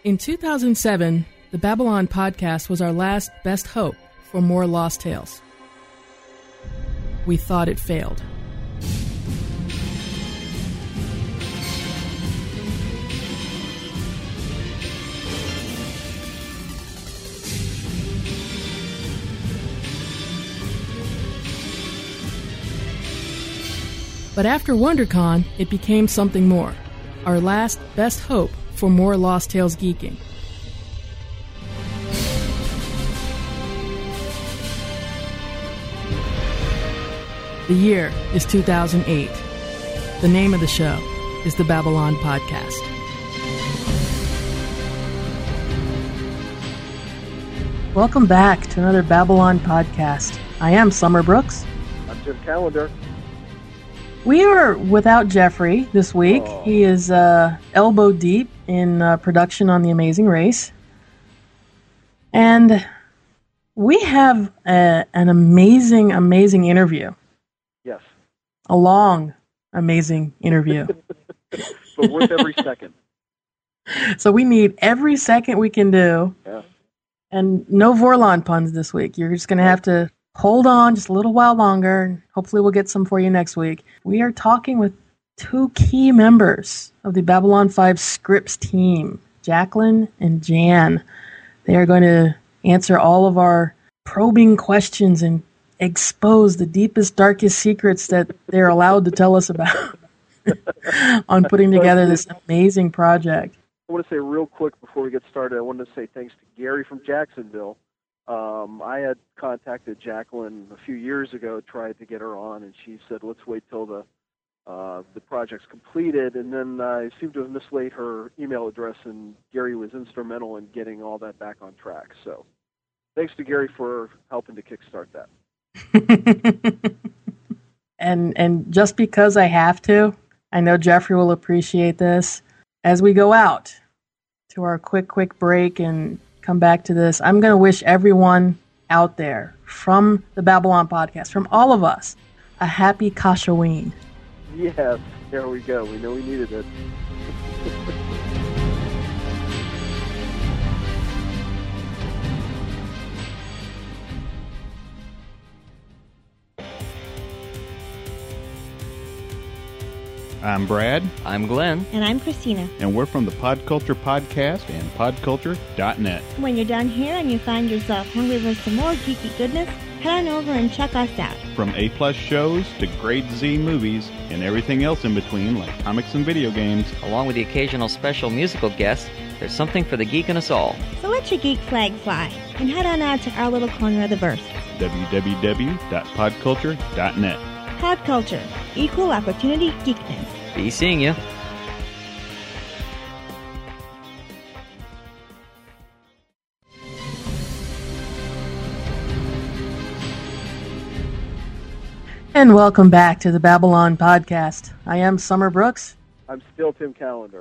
In 2007, the Babylon podcast was our last best hope for more Lost Tales. We thought it failed. But after WonderCon, it became something more. Our last best hope for more Lost Tales geeking. The year is 2008. The name of the show is the Babylon Podcast. Welcome back to another Babylon Podcast. I am Summer Brooks. I'm Tim Callender. We are without Jeffrey this week. Oh. He is elbow deep in production on The Amazing Race. And we have an amazing interview. Yes. A long, amazing interview. But worth every second. So we need every second we can do. Yeah. And no Vorlon puns this week. You're just going to have to hold on just a little while longer. Hopefully we'll get some for you next week. We are talking with two key members of the Babylon 5 Scripts team, Jacqueline and Jan. They are going to answer all of our probing questions and expose the deepest, darkest secrets that they're allowed to tell us about on putting together this amazing project. I want to say real quick before we get started, I wanted to say thanks to Gary from Jacksonville. I had contacted Jacqueline a few years ago, tried to get her on, and she said, let's wait till the project's completed. And then I seem to have mislaid her email address, and Gary was instrumental in getting all that back on track. So thanks to Gary for helping to kickstart that. And just because I have to, I know Jeffrey will appreciate this. As we go out to our quick break and come back to this, I'm going to wish everyone out there from the Babylon Podcast, from all of us, a happy Kashaween. Yes, there we go. We know we needed it. I'm Brad. I'm Glenn. And I'm Christina. And we're from the Podculture Podcast and podculture.net. When you're done here and you find yourself hungry for some more geeky goodness, head on over and check us out. From A+ shows to grade Z movies and everything else in between, like comics and video games. Along with the occasional special musical guest, there's something for the geek in us all. So let your geek flag fly and head on out to our little corner of the verse. www.podculture.net. Podculture. Equal opportunity geekness. Be seeing you. And welcome back to the Babylon Podcast. I am Summer Brooks. I'm still Tim Callender.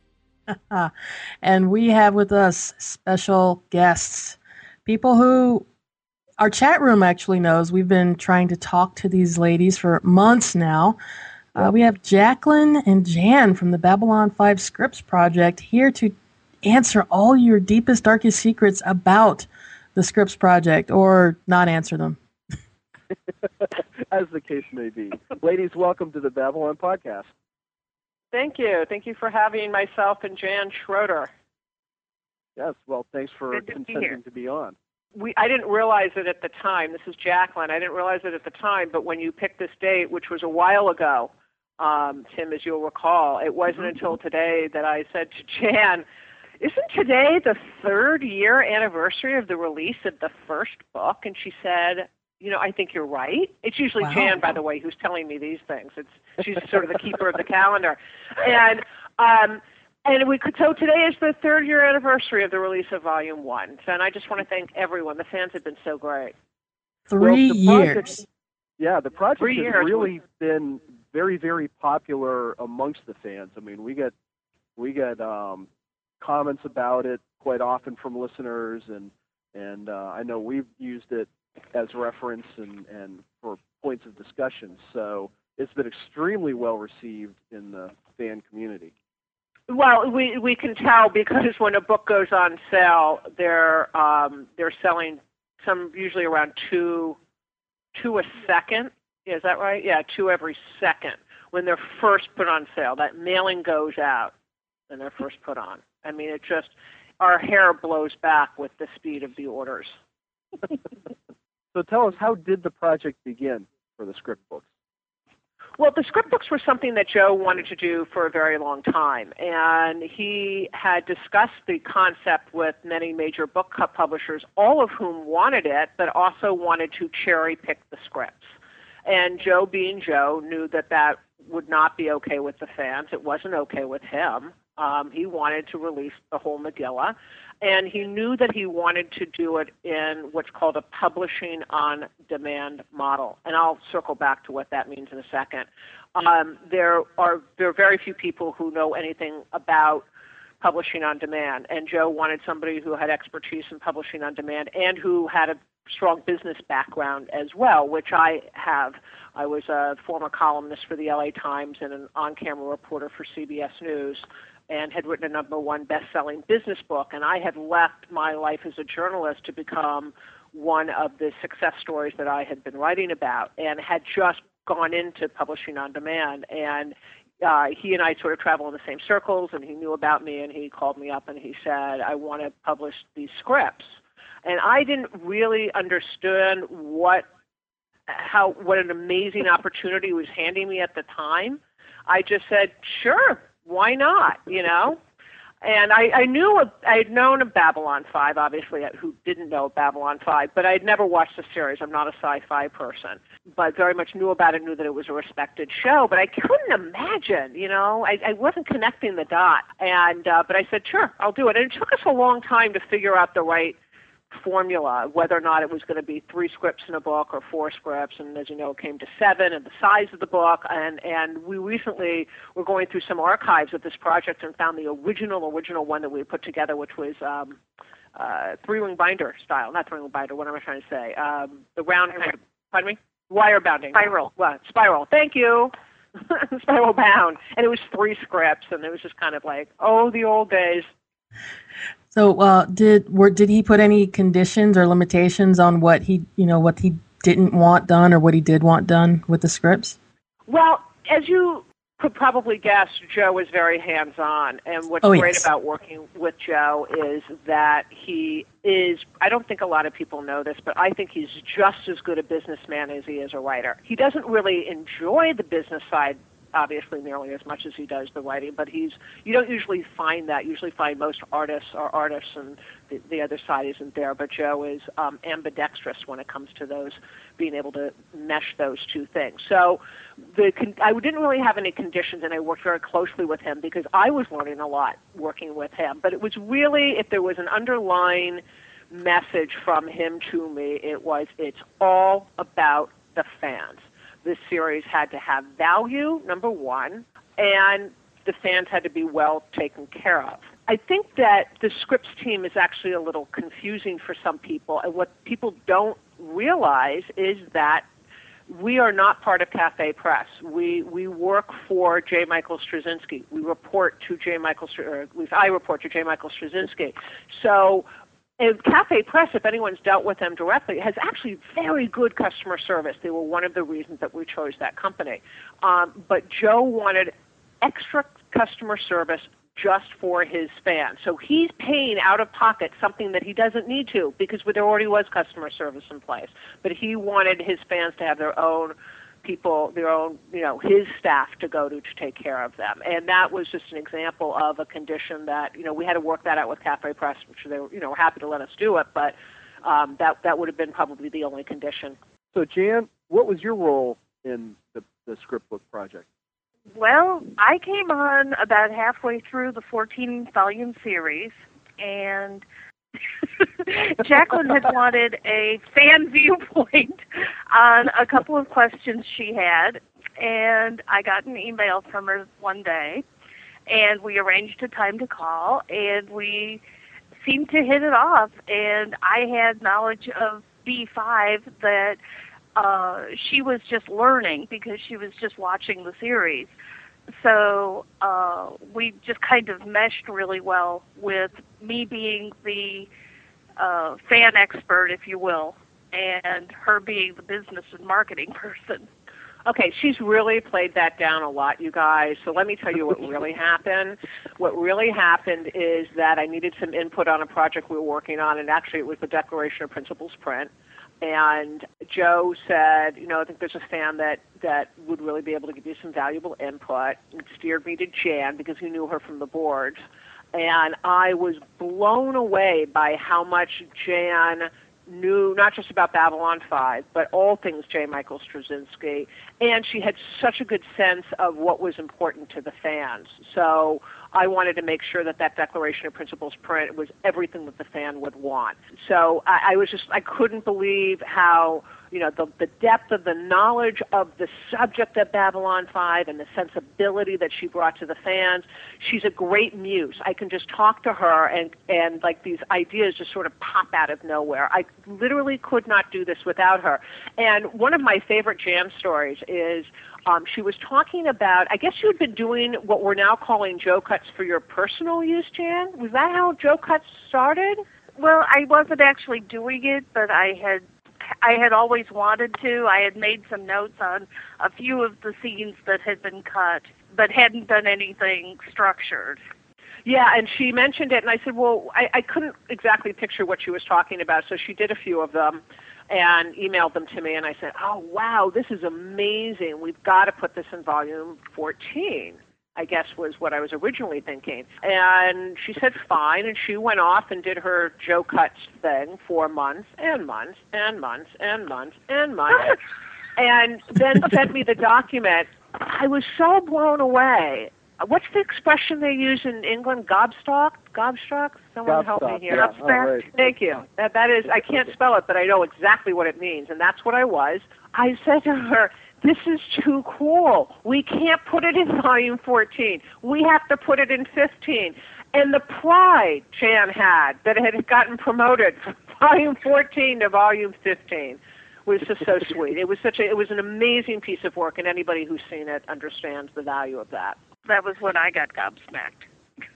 And we have with us special guests, people who our chat room actually knows. We've been trying to talk to these ladies for months now. We have Jacqueline and Jan from the Babylon 5 Scripts Project here to answer all your deepest, darkest secrets about the Scripts Project, or not answer them. As the case may be. Ladies, welcome to the Babylon Podcast. Thank you. Thank you for having myself and Jan Schroeder. Yes, well, thanks for Good to be consenting here. to be on. I didn't realize it at the time. This is Jacqueline. I didn't realize it at the time, but when you picked this date, which was a while ago, Tim, as you'll recall, it wasn't until today that I said to Jan, isn't today the 3rd year anniversary of the release of the first book? And she said, I think you're right. It's usually Jan, by the way, who's telling me these things. She's sort of the keeper of the calendar. So today is the 3rd year anniversary of the release of Volume 1. And I just want to thank everyone. The fans have been so great. 3 years. Yeah, the project 3 has years really been very, very popular amongst the fans. I mean, we get comments about it quite often from listeners, and I know we've used it as reference and for points of discussion. So it's been extremely well received in the fan community. Well, we can tell because when a book goes on sale, they're selling some usually around two a second. Is that right? Yeah, 2 every second when they're first put on sale. That mailing goes out and they're first put on. I mean, it just, our hair blows back with the speed of the orders. So tell us, how did the project begin for the script books? Well, the script books were something that Joe wanted to do for a very long time, and he had discussed the concept with many major book publishers, all of whom wanted it, but also wanted to cherry pick the scripts. And Joe, being Joe, knew that that would not be okay with the fans. It wasn't okay with him. He wanted to release the whole Megillah, and he knew that he wanted to do it in what's called a publishing on demand model. And I'll circle back to what that means in a second. There are very few people who know anything about publishing on demand, and Joe wanted somebody who had expertise in publishing on demand and who had a strong business background as well, which I have. I was a former columnist for the LA Times and an on-camera reporter for CBS News, and had written a #1 best-selling business book, and I had left my life as a journalist to become one of the success stories that I had been writing about, and had just gone into publishing on demand. And he and I sort of travel in the same circles, and he knew about me, and he called me up and he said, I want to publish these scripts. And I didn't really understand what an amazing opportunity he was handing me at the time. I just said, sure, why not, you know? And I had known of Babylon 5, obviously, who didn't know Babylon 5, but I'd never watched the series. I'm not a sci-fi person, but very much knew about it, knew that it was a respected show, but I couldn't imagine, you know, I wasn't connecting the dot. And but I said, sure, I'll do it. And it took us a long time to figure out the right formula, whether or not it was going to be 3 scripts in a book or 4 scripts, and as you know, it came to 7, and the size of the book, and we recently were going through some archives of this project and found the original one that we had put together, which was 3-ring binder style, not 3-ring binder, what am I trying to say? The round kind of, pardon me? Wire bounding. Spiral. Well, spiral, thank you. Spiral bound, and it was 3 scripts, and it was just kind of like, oh, the old days. So, did he put any conditions or limitations on what he didn't want done or what he did want done with the scripts? Well, as you could probably guess, Joe is very hands-on, and what's great about working with Joe is that he is, I don't think a lot of people know this, but I think he's just as good a businessman as he is a writer. He doesn't really enjoy the business side, obviously, nearly as much as he does the writing, but you don't usually find that. You usually find most artists are artists and the other side isn't there, but Joe is ambidextrous when it comes to those, being able to mesh those two things. So I didn't really have any conditions, and I worked very closely with him because I was learning a lot working with him, but it was really, if there was an underlying message from him to me, it's all about the fans. This series had to have value, number one, and the fans had to be well taken care of. I think that the scripts team is actually a little confusing for some people, and what people don't realize is that we are not part of Cafe Press. We work for J. Michael Straczynski. We report to J. Michael, or at least I report to J. Michael Straczynski. So Cafe Press, if anyone's dealt with them directly, has actually very good customer service. They were one of the reasons that we chose that company. But Joe wanted extra customer service just for his fans. So he's paying out of pocket something that he doesn't need to because there already was customer service in place. But he wanted his fans to have their own people, their own, his staff to go to take care of them. And that was just an example of a condition that, we had to work that out with Cafe Press, which they were, happy to let us do it, but that would have been probably the only condition. So, Jan, what was your role in the script book project? Well, I came on about halfway through the 14-volume series, and Jacqueline had wanted a fan viewpoint on a couple of questions she had, and I got an email from her one day, and we arranged a time to call, and we seemed to hit it off, and I had knowledge of B5 that she was just learning because she was just watching the series. So we just kind of meshed really well with me being the fan expert, if you will, and her being the business and marketing person. Okay, she's really played that down a lot, you guys. So let me tell you what really happened. What really happened is that I needed some input on a project we were working on, and actually it was the Declaration of Principles print. And Joe said, I think there's a fan that would really be able to give you some valuable input. And steered me to Jan because he knew her from the board. And I was blown away by how much Jan knew, not just about Babylon 5, but all things J. Michael Straczynski. And she had such a good sense of what was important to the fans. So I wanted to make sure that Declaration of Principles print was everything that the fan would want. So I couldn't believe how, the depth of the knowledge of the subject of Babylon 5 and the sensibility that she brought to the fans. She's a great muse. I can just talk to her and like these ideas just sort of pop out of nowhere. I literally could not do this without her. And one of my favorite Jan stories is she was talking about, I guess you had been doing what we're now calling Joe Cuts for your personal use, Jan? Was that how Joe Cuts started? Well, I wasn't actually doing it, but I had always wanted to. I had made some notes on a few of the scenes that had been cut, but hadn't done anything structured. Yeah, and she mentioned it, and I said, well, I couldn't exactly picture what she was talking about, so she did a few of them and emailed them to me, and I said, oh, wow, this is amazing. We've got to put this in volume 14, I guess was what I was originally thinking. And she said, fine, and she went off and did her Joe Cuts thing for months and months and months and months and months, and then sent me the document. I was so blown away. What's the expression they use in England? Gobstruck? Someone help me here. Yeah. Oh, right. Thank you. That is, I can't spell it, but I know exactly what it means, and that's what I was. I said to her, this is too cool. We can't put it in volume 14. We have to put it in 15. And the pride Jan had that it had gotten promoted from volume 14 to volume 15 was just so sweet. It was an amazing piece of work, and anybody who's seen it understands the value of that. That was when I got gobsmacked.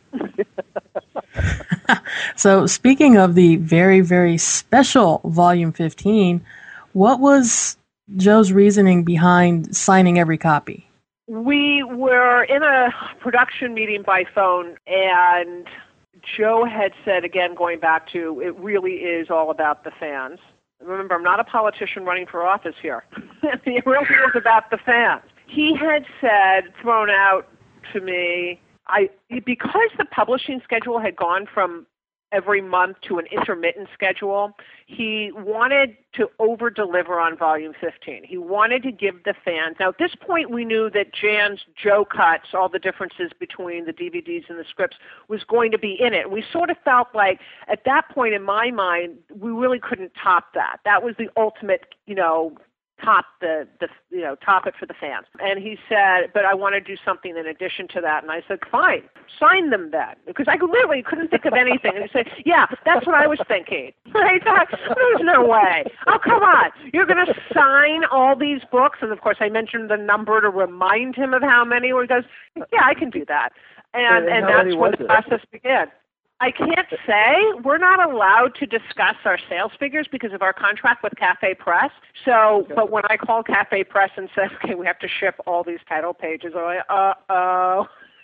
So speaking of the very, very special volume 15, what was Joe's reasoning behind signing every copy? We were in a production meeting by phone, and Joe had said, again, going back to, it really is all about the fans. Remember, I'm not a politician running for office here. It really is about the fans. He had said, thrown out to me, because the publishing schedule had gone from every month to an intermittent schedule, he wanted to over-deliver on volume 15. He wanted to give the fans. Now, at this point, we knew that Jan's Joe Cuts, all the differences between the DVDs and the scripts, was going to be in it. We sort of felt like, at that point in my mind, we really couldn't top that. That was the ultimate, top it for the fans. And he said, but I want to do something in addition to that. And I said, fine, sign them then. Because I literally couldn't think of anything. And he said, yeah, that's what I was thinking. I thought, there's no way. Oh, come on. You're going to sign all these books? And of course, I mentioned the number to remind him of how many. Where he goes, yeah, I can do that. And that's when the process began. I can't say. We're not allowed to discuss our sales figures because of our contract with Cafe Press. So, but when I called Cafe Press and said, okay, we have to ship all these title pages, I'm like, uh-oh.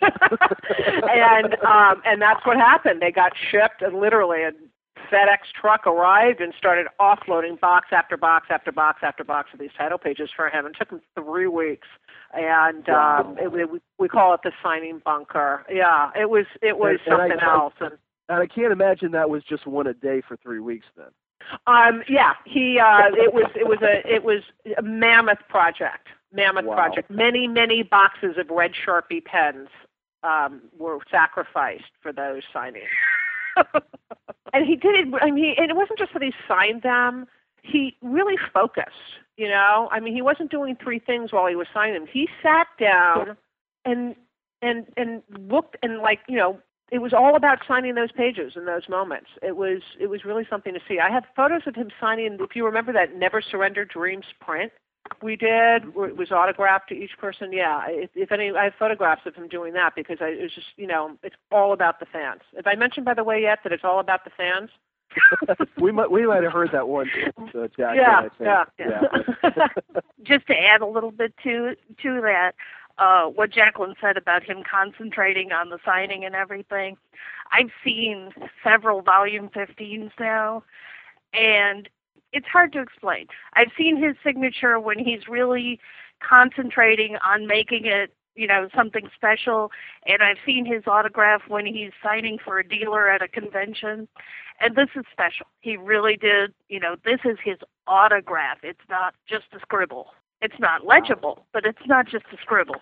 And that's what happened. They got shipped, and literally a FedEx truck arrived and started offloading box after box after box after box of these title pages for him. It took him 3 weeks. And we call it the signing bunker. Yeah, it was something else. And I can't imagine that was just one a day for 3 weeks then. Yeah, it was a mammoth project. Project. Many boxes of red Sharpie pens were sacrificed for those signings. And he did it. I mean, and it wasn't just that he signed them. He really focused. He wasn't doing 3 things while he was signing them. He sat down and looked and it was all about signing those pages in those moments. It was really something to see. I have photos of him signing, if you remember that Never Surrender Dreams print We did. It was autographed to each person. Yeah. If any, I have photographs of him doing that because it was just, it's all about the fans. Have I mentioned, by the way, yet that it's all about the fans? we might have heard that one, Jack. Yeah. Just to add a little bit to that, what Jacqueline said about him concentrating on the signing and everything, I've seen several Volume 15s now, and it's hard to explain. I've seen his signature when he's really concentrating on making it, something special, and I've seen his autograph when he's signing for a dealer at a convention, and this is special. He really did, this is his autograph. It's not just a scribble. It's not legible, but it's not just a scribble.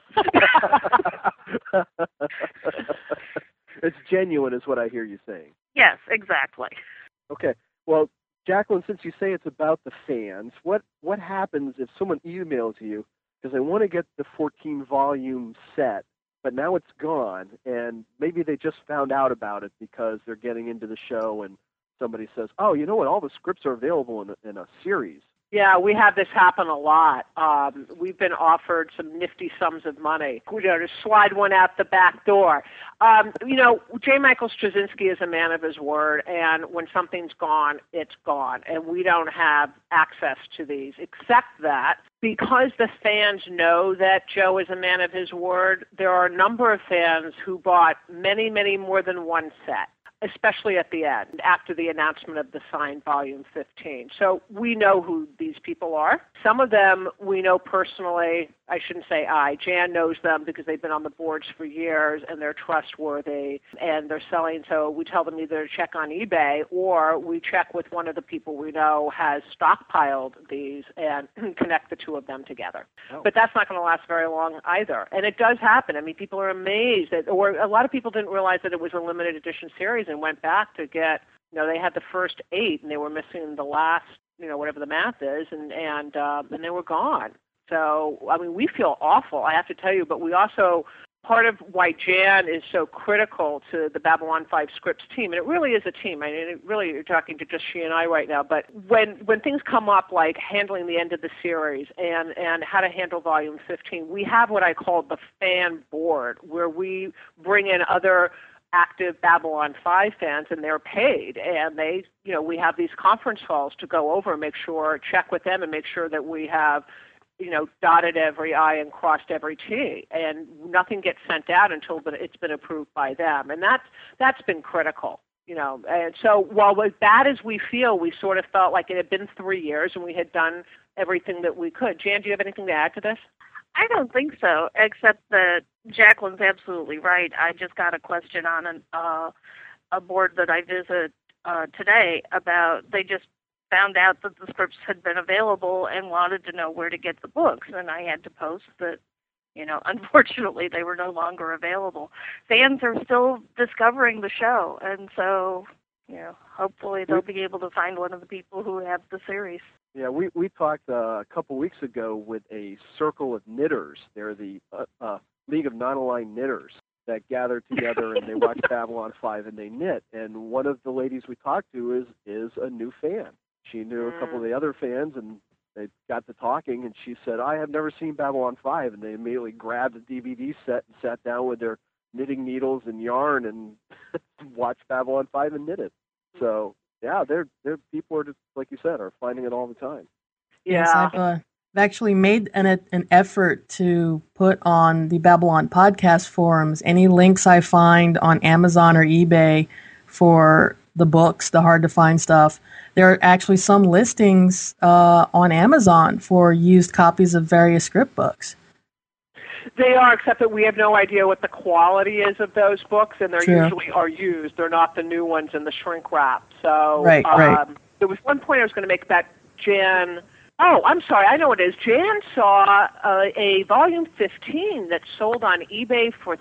It's genuine is what I hear you saying. Yes, exactly. Okay. Well, Jacqueline, since you say it's about the fans, what happens if someone emails you because they want to get the 14-volume set, but now it's gone, and maybe they just found out about it because they're getting into the show and somebody says, oh, you know what, all the scripts are available in a series. Yeah, we have this happen a lot. We've been offered some nifty sums of money, to slide one out the back door. J. Michael Straczynski is a man of his word, and when something's gone, it's gone. And we don't have access to these, except that because the fans know that Joe is a man of his word, there are a number of fans who bought many, many more than one set, especially at the end, after the announcement of the signed Volume 15. So we know who these people are. Some of them we know personally. I shouldn't say Jan knows them because they've been on the boards for years and they're trustworthy and they're selling. So we tell them either to check on eBay or we check with one of the people we know has stockpiled these and connect the two of them together. Oh. But that's not going to last very long either. And it does happen. I mean, people are amazed or a lot of people didn't realize that it was a limited edition series and went back to get, they had the first 8 and they were missing the last, whatever the math is, and they were gone. So, I mean, we feel awful, I have to tell you, but we also, part of why Jan is so critical to the Babylon 5 scripts team, and it really is a team. I mean, you're talking to just she and I right now, but when things come up like handling the end of the series and how to handle Volume 15, we have what I call the fan board, where we bring in other active Babylon 5 fans, and they're paid, and they, we have these conference calls to go over and make sure, check with them and make sure that we have, dotted every I and crossed every T, and nothing gets sent out until it's been approved by them, and that's been critical, and so while as bad as we feel, we sort of felt like it had been 3 years and we had done everything that we could. Jan, do you have anything to add to this? I don't think so, except that Jacqueline's absolutely right. I just got a question on a board that I visit today about they just found out that the scripts had been available and wanted to know where to get the books, and I had to post that, unfortunately they were no longer available. Fans are still discovering the show, and so, hopefully they'll be able to find one of the people who have the series. Yeah, we talked a couple weeks ago with a circle of knitters. They're the League of Non-Aligned Knitters that gather together and they watch Babylon 5 and they knit. And one of the ladies we talked to is a new fan. She knew a couple of the other fans, and they got to talking, and she said, I have never seen Babylon 5. And they immediately grabbed the DVD set and sat down with their knitting needles and yarn and watched Babylon 5 and knit it. So, yeah, they're people are just, like you said, are finding it all the time. Yeah. Yes, I've actually made an effort to put on the Babylon podcast forums any links I find on Amazon or eBay for the books, the hard-to-find stuff. There are actually some listings on Amazon for used copies of various script books. They are, except that we have no idea what the quality is of those books, and they usually are used. They're not the new ones in the shrink wrap. So right. There was one point I was going to make about Jan. Oh, I'm sorry. I know what it is. Jan saw a Volume 15 that sold on eBay for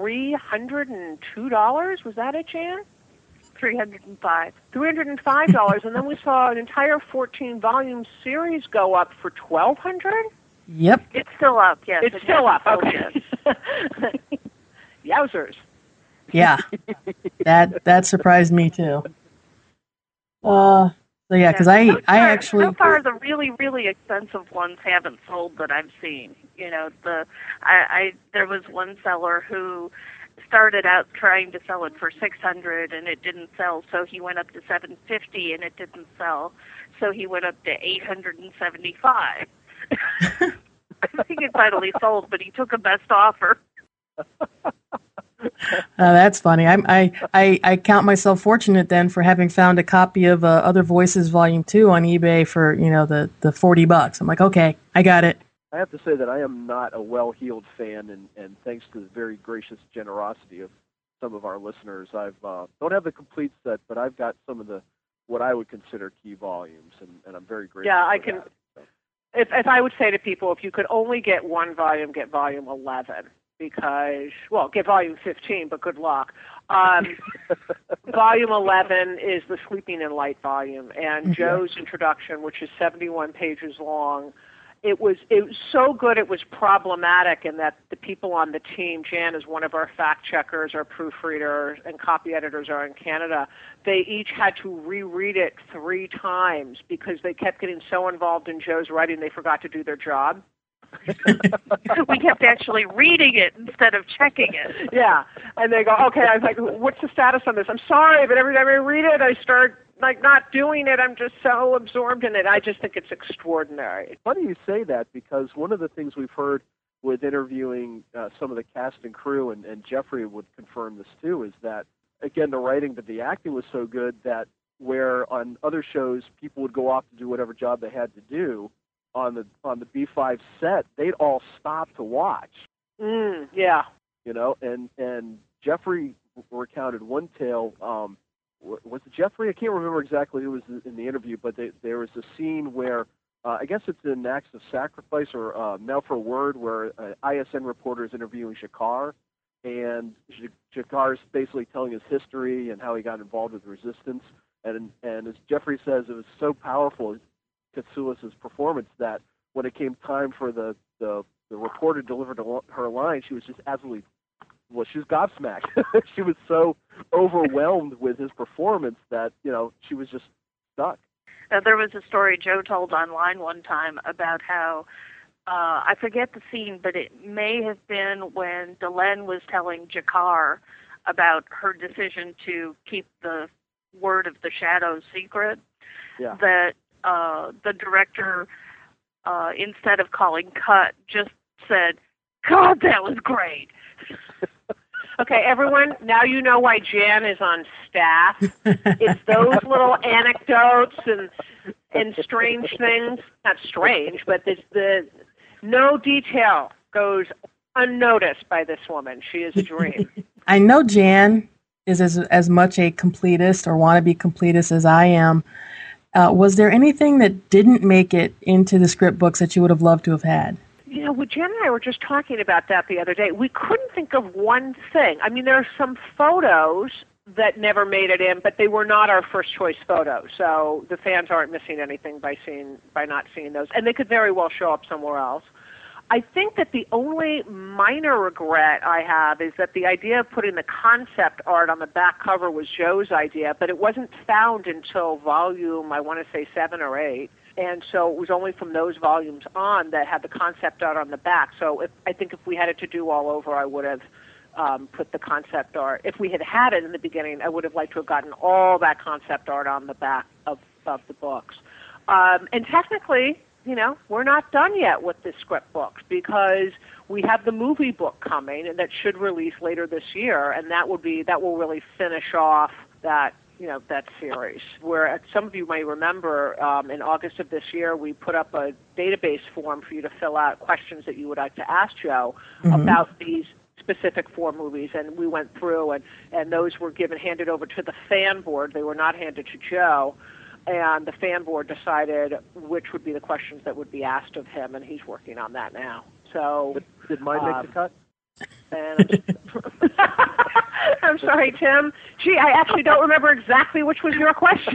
$302. Was that it, Jan? $305. $305, and then we saw an entire 14-volume series go up for $1,200. Yep. It's still up, yes. It's still up, okay. Yowzers. Yeah, that surprised me too. So yeah, because so far the really, really expensive ones haven't sold that I've seen. You know, there was one seller who started out trying to sell it for $600 and it didn't sell, so he went up to $750 and it didn't sell, so he went up to $875. I think it finally sold, but he took a best offer. That's funny. I count myself fortunate then for having found a copy of Other Voices Volume 2 on eBay for, you know, the $40. I'm like, okay, I got it. I have to say that I am not a well-heeled fan, and thanks to the very gracious generosity of some of our listeners, I've don't have the complete set, but I've got some of the what I would consider key volumes, and I'm very grateful. Yeah, for I can. that. If I would say to people, if you could only get one volume, get volume 11. Because, well, get volume 15, but good luck. Volume 11 is the Sleeping in Light volume, and Joe's introduction, which is 71 pages long, it was so good it was problematic in that the people on the team, Jan is one of our fact checkers, our proofreaders, and copy editors are in Canada, they each had to reread it 3 times because they kept getting so involved in Joe's writing they forgot to do their job. We kept actually reading it instead of checking it. Yeah, and they go, okay, I was like, what's the status on this? I'm sorry, but every time I read it, I start like not doing it. I'm just so absorbed in it. I just think it's extraordinary. Funny you say that, because one of the things we've heard with interviewing some of the cast and crew, and Jeffrey would confirm this too, is that, again, the writing, but the acting was so good that where on other shows people would go off to do whatever job they had to do, on the B5 set, they'd all stop to watch. Yeah. You know, and Jeffrey recounted one tale. Was it Jeffrey? I can't remember exactly who was in the interview, but there was a scene where, I guess it's in Acts of Sacrifice or Now for a Word, where an ISN reporter is interviewing Shakar, and Shakar is basically telling his history and how he got involved with resistance. And as Jeffrey says, it was so powerful, Katsoulis' performance, that when it came time for the reporter to deliver her line, she was just absolutely, well, she was gobsmacked. She was so overwhelmed with his performance that, you know, she was just stuck. There was a story Joe told online one time about how, I forget the scene, but it may have been when Delenn was telling Jakar about her decision to keep the word of the Shadows secret, that the director, instead of calling cut, just said, God, that was great. Okay, everyone, now you know why Jan is on staff. It's those little anecdotes and strange things. Not strange, but no detail goes unnoticed by this woman. She is a dream. I know Jan is as much a completist or wannabe completist as I am. Was there anything that didn't make it into the script books that you would have loved to have had? You know, Jen and I were just talking about that the other day. We couldn't think of one thing. I mean, there are some photos that never made it in, but they were not our first choice photos. So the fans aren't missing anything by not seeing those. And they could very well show up somewhere else. I think that the only minor regret I have is that the idea of putting the concept art on the back cover was Joe's idea, but it wasn't found until volume, I want to say 7 or 8. And so it was only from those volumes on that had the concept art on the back. So I think if we had it to do all over, I would have put the concept art. If we had had it in the beginning, I would have liked to have gotten all that concept art on the back of the books. And technically, you know, we're not done yet with the script books because we have the movie book coming, and that should release later this year, and that will really finish off that series. Where some of you may remember, in August of this year, we put up a database form for you to fill out questions that you would like to ask Joe about these specific 4 movies, and we went through, and those were handed over to the fan board. They were not handed to Joe. And the fan board decided which would be the questions that would be asked of him, and he's working on that now. So, did mine make the cut? And I'm sorry, Tim. Gee, I actually don't remember exactly which was your question.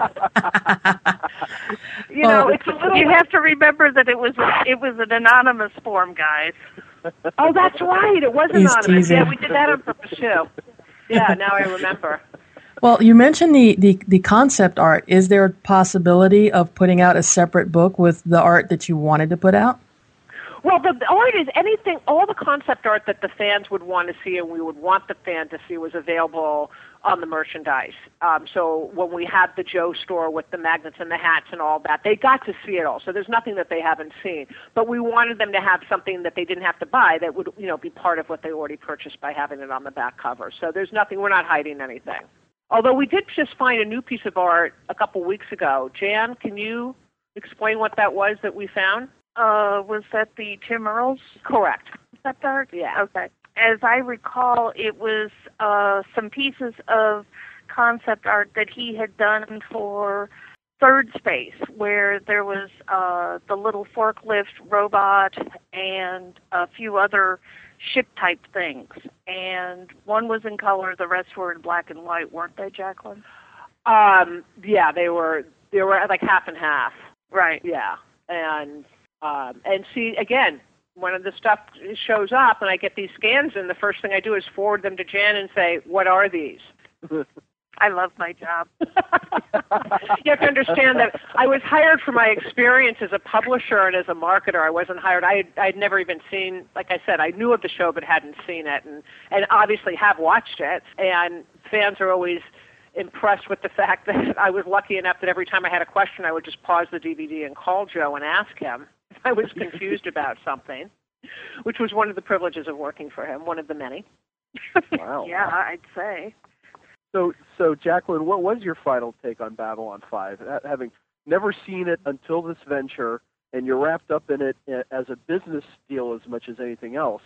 You know, it's a little. You have to remember that it was an anonymous form, guys. Oh, that's right. It was anonymous. Yeah, we did that on purpose too. Yeah, now I remember. Well, you mentioned the concept art. Is there a possibility of putting out a separate book with the art that you wanted to put out? Well, the art is anything, all the concept art that the fans would want to see and we would want the fan to see was available on the merchandise. So when we had the Joe store with the magnets and the hats and all that, they got to see it all. So there's nothing that they haven't seen. But we wanted them to have something that they didn't have to buy that would, be part of what they already purchased by having it on the back cover. So there's nothing, we're not hiding anything. Although we did just find a new piece of art a couple weeks ago. Jan, can you explain what that was that we found? Was that the Tim Earls? Correct. Concept art? Yeah. Okay. As I recall, it was some pieces of concept art that he had done for Third Space, where there was the little forklift robot and a few other ship-type things. And one was in color, the rest were in black and white, weren't they, Jacqueline? Yeah, they were like half and half. Right. Yeah. And see, again, when the stuff shows up and I get these scans in, the first thing I do is forward them to Jan and say, what are these? I love my job. You have to understand that I was hired for my experience as a publisher and as a marketer. I wasn't hired. I'd never even seen, like I said, I knew of the show but hadn't seen it, and obviously have watched it. And fans are always impressed with the fact that I was lucky enough that every time I had a question, I would just pause the DVD and call Joe and ask him if I was confused about something, which was one of the privileges of working for him, one of the many. Wow. Yeah, I'd say. So Jacqueline, what was your final take on Babylon 5? Having never seen it until this venture, and you're wrapped up in it as a business deal as much as anything else,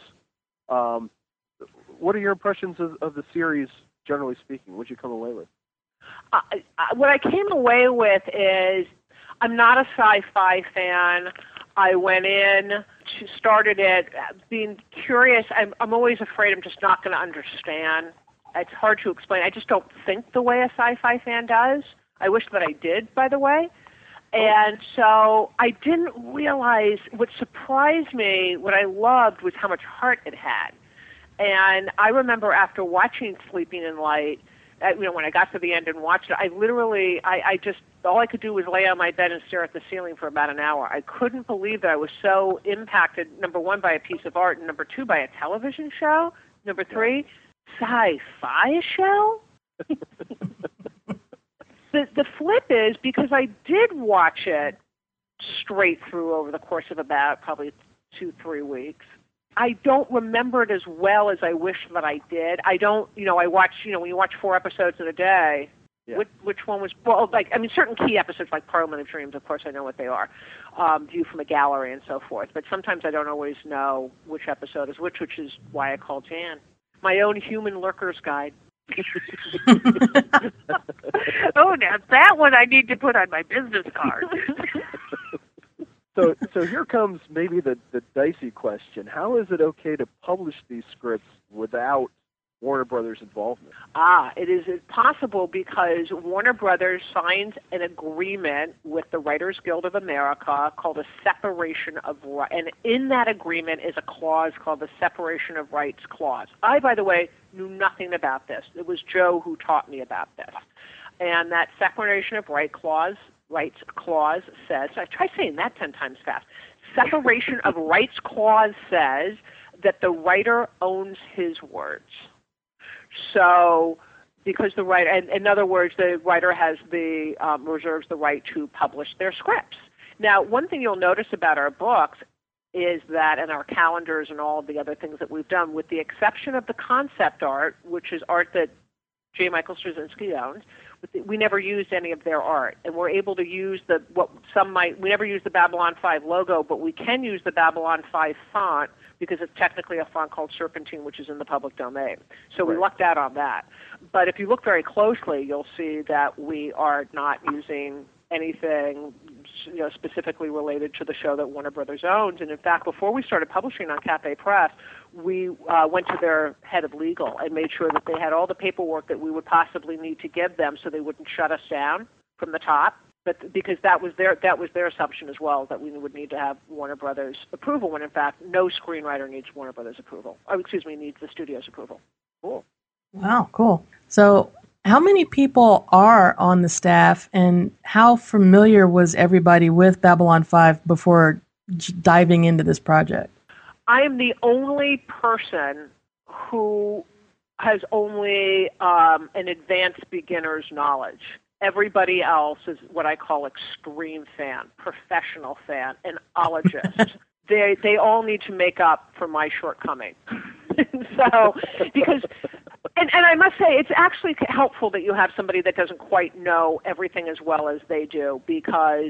what are your impressions of the series, generally speaking? What did you come away with? What I came away with is I'm not a sci-fi fan. I went in, started it, being curious. I'm always afraid I'm just not going to understand. It's hard to explain. I just don't think the way a sci-fi fan does. I wish that I did, by the way. And so I didn't realize, what surprised me, what I loved, was how much heart it had. And I remember after watching Sleeping in Light, when I got to the end and watched it, I literally, I just, all I could do was lay on my bed and stare at the ceiling for about an hour. I couldn't believe that I was so impacted, number one, by a piece of art, and number two, by a television show, number three, sci-fi show? The flip is, because I did watch it straight through over the course of about probably 2-3 weeks, I don't remember it as well as I wish that I did. I don't, I watch, when you watch 4 episodes in a day, yeah. Which one was, certain key episodes like Parliament of Dreams, of course I know what they are, View from a Gallery and so forth, but sometimes I don't always know which episode is which is why I call Jan. My own human lurker's guide. Oh, now that one I need to put on my business card. So here comes maybe the dicey question. How is it okay to publish these scripts without Warner Brothers' involvement? It is possible because Warner Brothers signs an agreement with the Writers Guild of America called a separation of rights. And in that agreement is a clause called the Separation of Rights Clause. I, by the way, knew nothing about this. It was Joe who taught me about this. And that Separation of Rights Clause says, I try saying that 10 times fast. Separation of Rights Clause says that the writer owns his words. So, because the writer, in other words, the writer has reserves the right to publish their scripts. Now, one thing you'll notice about our books is that, and our calendars and all of the other things that we've done, with the exception of the concept art, which is art that J. Michael Straczynski owns, we never used any of their art, and we're able to use we never use the Babylon 5 logo, but we can use the Babylon 5 font because it's technically a font called Serpentine, which is in the public domain. So we lucked out on that. But if you look very closely, you'll see that we are not using anything specifically related to the show that Warner Brothers owns. And in fact, before we started publishing on Cafe Press, we went to their head of legal and made sure that they had all the paperwork that we would possibly need to give them so they wouldn't shut us down from the top. But because that was their assumption as well, that we would need to have Warner Brothers approval, when in fact no screenwriter needs Warner Brothers approval. Needs the studio's approval. Cool. Wow, cool. So How many people are on the staff, and how familiar was everybody with Babylon 5 before diving into this project? I am the only person who has only an advanced beginner's knowledge. Everybody else is what I call extreme fan, professional fan, and ologist. They all need to make up for my shortcoming. So, because, and I must say, it's actually helpful that you have somebody that doesn't quite know everything as well as they do, because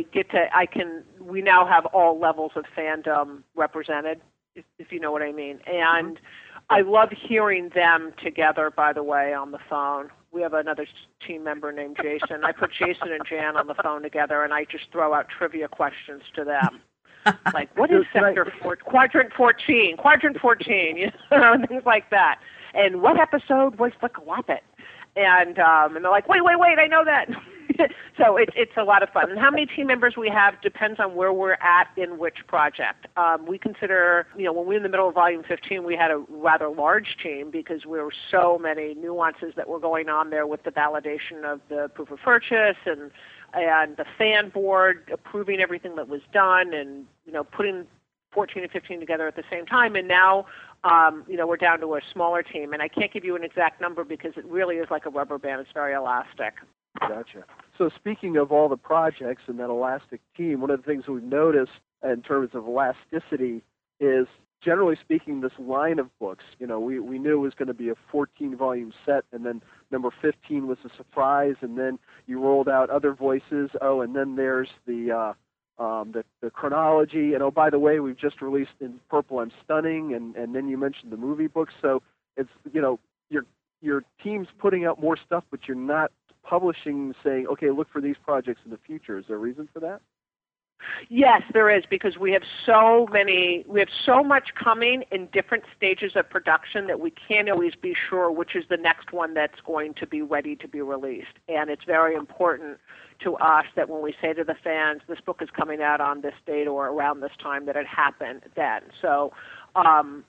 we now have all levels of fandom represented, if you know what I mean. And I love hearing them together, by the way, on the phone. We have another team member named Jason. I put Jason and Jan on the phone together, and I just throw out trivia questions to them. Like, what is Quadrant 14, you know, and things like that. And what episode was the Quappet? And they're like, wait, I know that. So it's a lot of fun. And how many team members we have depends on where we're at in which project. We consider, you know, when we were in the middle of Volume 15, we had a rather large team because there were so many nuances that were going on there with the validation of the proof of purchase and the fan board approving everything that was done, and, you know, putting 14 and 15 together at the same time. And now, you know, we're down to a smaller team, and I can't give you an exact number because it really is like a rubber band. It's very elastic. Gotcha. So speaking of all the projects and that elastic team, one of the things we've noticed in terms of elasticity is, generally speaking, this line of books. You know, we knew it was going to be a 14-volume set, and then number 15 was a surprise, and then you rolled out other voices. Oh, and then there's the chronology, and oh, by the way, we've just released In Purple I'm Stunning, and then you mentioned the movie books. So it's, you know, your team's putting out more stuff, but you're not publishing, saying, okay, look for these projects in the future. Is there a reason for that? Yes, there is, because we have so much coming in different stages of production that we can't always be sure which is the next one that's going to be ready to be released. And it's very important to us that when we say to the fans, this book is coming out on this date or around this time, that it happened then. So and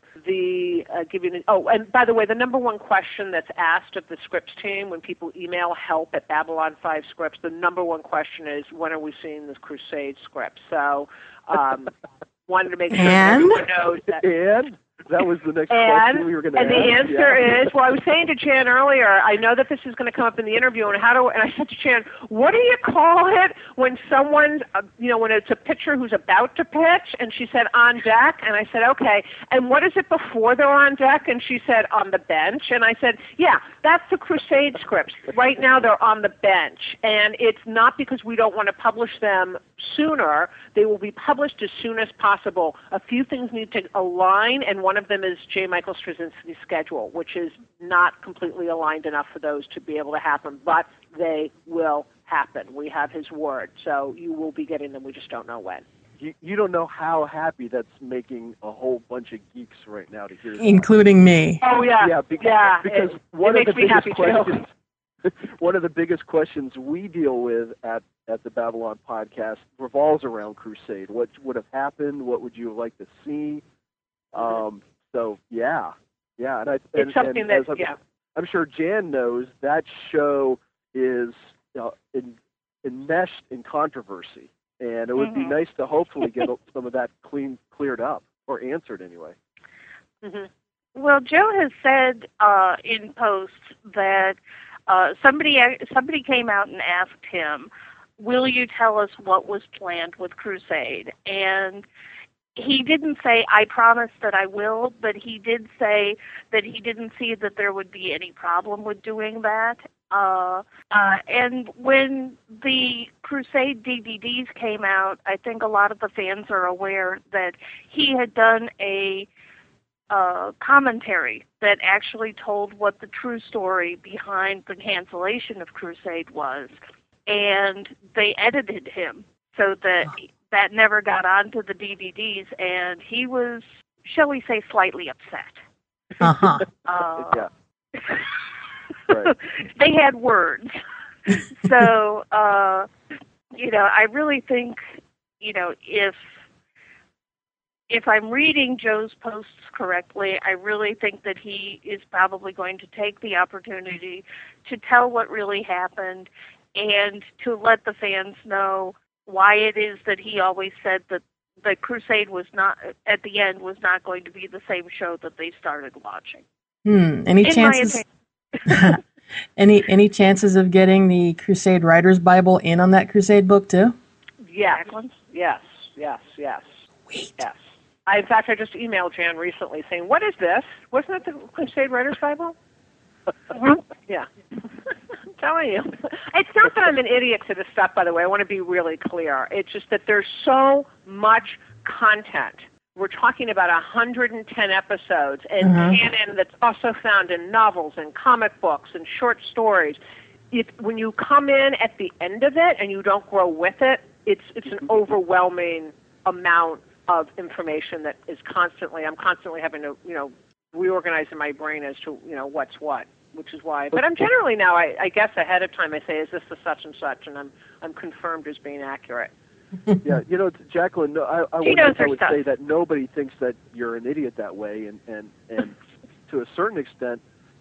by the way, the number one question that's asked of the scripts team when people email help at Babylon 5 Scripts, the number one question is, when are we seeing this Crusade script? So wanted to make sure that everyone knows that. And that was the next question we were going to ask. And the answer is, well, I was saying to Jan earlier, I know that this is going to come up in the interview, and I said to Jan, what do you call it when someone, when it's a pitcher who's about to pitch? And she said, on deck. And I said, okay. And what is it before they're on deck? And she said, on the bench. And I said, yeah, that's the Crusade scripts. Right now they're on the bench. And it's not because we don't want to publish them sooner. They will be published as soon as possible. A few things need to align, and one of them is J. Michael Straczynski's schedule, which is not completely aligned enough for those to be able to happen, but they will happen. We have his word, so you will be getting them. We just don't know when. You don't know how happy that's making a whole bunch of geeks right now to hear that. Including me. Oh, yeah. Yeah, because one of the biggest questions... One of the biggest questions we deal with at the Babylon podcast revolves around Crusade. What would have happened? What would you have liked to see? So yeah, and it's something that I'm sure Jan knows that show is enmeshed in controversy, and it would be nice to hopefully get some of that cleared up, or answered anyway. Mm-hmm. Well, Joe has said in posts that somebody came out and asked him, will you tell us what was planned with Crusade? And he didn't say, I promise that I will, but he did say that he didn't see that there would be any problem with doing that. And when the Crusade DVDs came out, I think a lot of the fans are aware that he had done a commentary that actually told what the true story behind the cancellation of Crusade was, and they edited him so that never got onto the DVDs, and he was, shall we say, slightly upset. Yeah. Right. They had words. So, I really think, if I'm reading Joe's posts correctly, I really think that he is probably going to take the opportunity to tell what really happened and to let the fans know why it is that he always said that the Crusade was not, at the end, was not going to be the same show that they started watching. Any chances? Any chances of getting the Crusade Writers Bible in on that Crusade book too? Yes. Sweet. Yes. In fact, I just emailed Jan recently saying, "What is this? Wasn't it the Crusade Writers Bible?" Yeah. I'm telling you. It's not that I'm an idiot to this stuff, by the way. I want to be really clear. It's just that there's so much content. We're talking about 110 episodes and canon that's also found in novels and comic books and short stories. When you come in at the end of it and you don't grow with it, it's an overwhelming amount of information that is I'm constantly having to, reorganize in my brain as to, what's what, which is why. But I'm generally now, I guess ahead of time, I say, is this the such and such, and I'm confirmed as being accurate. Yeah, Jacqueline, I would say that nobody thinks that you're an idiot that way, and to a certain extent,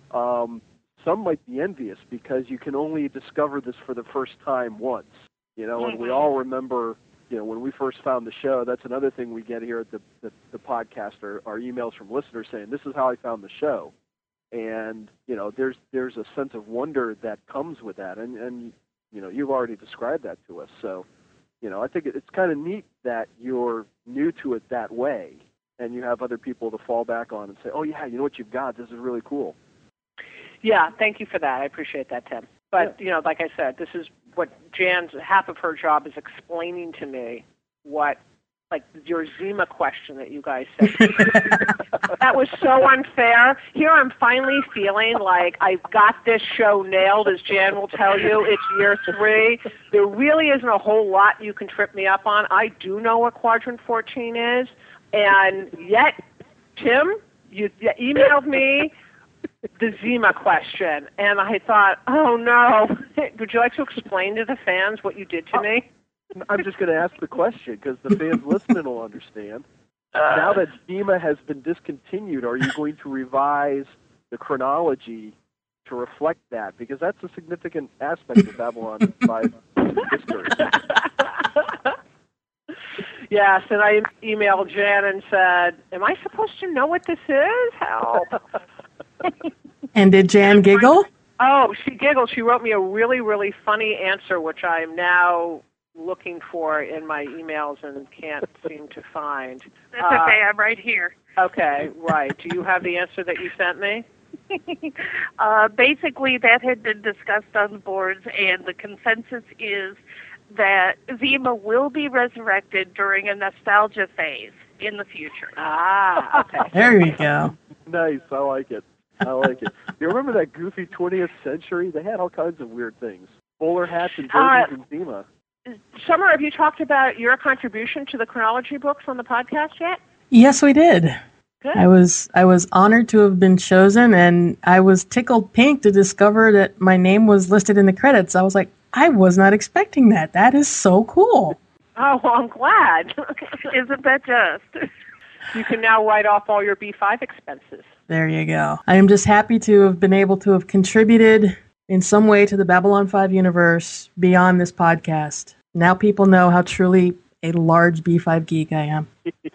some might be envious because you can only discover this for the first time once, and we all remember, when we first found the show. That's another thing we get here at the podcast, our emails from listeners saying, this is how I found the show. And, there's a sense of wonder that comes with that, and you've already described that to us, so I think it's kind of neat that you're new to it that way, and you have other people to fall back on and say, oh, yeah, you know what you've got? This is really cool. Yeah, thank you for that. I appreciate that, Tim. But, like I said, this is what Jan's, half of her job is explaining to me what, like your Zima question that you guys said. That was so unfair. Here I'm finally feeling like I've got this show nailed, as Jan will tell you. It's year 3. There really isn't a whole lot you can trip me up on. I do know what Quadrant 14 is, and yet, Tim, you emailed me the Zima question, and I thought, oh no, would you like to explain to the fans what you did to me? I'm just going to ask the question because the fans listening will understand. Now that Zima has been discontinued, are you going to revise the chronology to reflect that? Because that's a significant aspect of Babylon 5 history. Yes, and I emailed Jan and said, am I supposed to know what this is? Help. And did Jan giggle? Oh, she giggled. She wrote me a really, really funny answer, which I am now looking for in my emails and can't seem to find. That's okay. I'm right here. Okay, right. Do you have the answer that you sent me? Basically, that had been discussed on the boards, and the consensus is that Zima will be resurrected during a nostalgia phase in the future. Ah, okay. There you go. Nice. I like it. You remember that goofy 20th century? They had all kinds of weird things. Bowler hats and jerseys and Zima. Summer, have you talked about your contribution to the chronology books on the podcast yet? Yes, we did. Good. I was honored to have been chosen, and I was tickled pink to discover that my name was listed in the credits. I was like, I was not expecting that. That is so cool. Oh, well, I'm glad. Isn't that just? You can now write off all your B5 expenses. There you go. I am just happy to have been able to have contributed in some way to the Babylon 5 universe beyond this podcast. Now people know how truly a large B5 geek I am.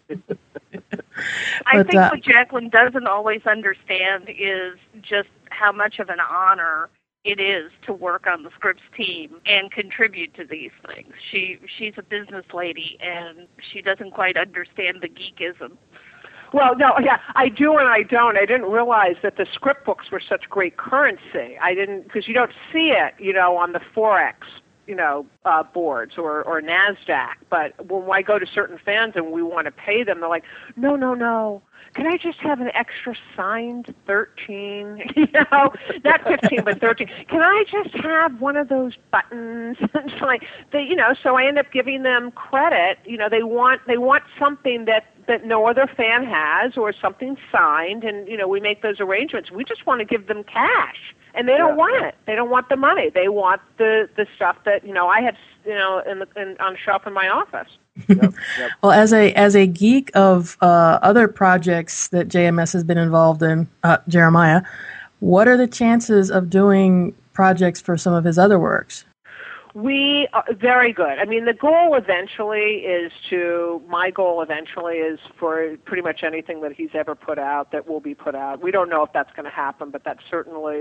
I think what Jacqueline doesn't always understand is just how much of an honor it is to work on the Scripps team and contribute to these things. She's a business lady, and she doesn't quite understand the geekism. Well, no, yeah, I do and I don't. I didn't realize that the script books were such great currency. I didn't, because you don't see it, on the Forex, boards or NASDAQ. But when I go to certain fans and we want to pay them, they're like, no. Can I just have an extra signed 13? Not 15, but 13. Can I just have one of those buttons? It's like so I end up giving them credit. They want something that no other fan has or something signed, and we make those arrangements. We just want to give them cash. And they don't want it. They don't want the money. They want the stuff that I have on shelf in my office. Yep. Well, as a geek of other projects that JMS has been involved in, Jeremiah, what are the chances of doing projects for some of his other works. We are very good. I mean, my goal eventually is for pretty much anything that he's ever put out that will be put out. We don't know if that's going to happen, but that's certainly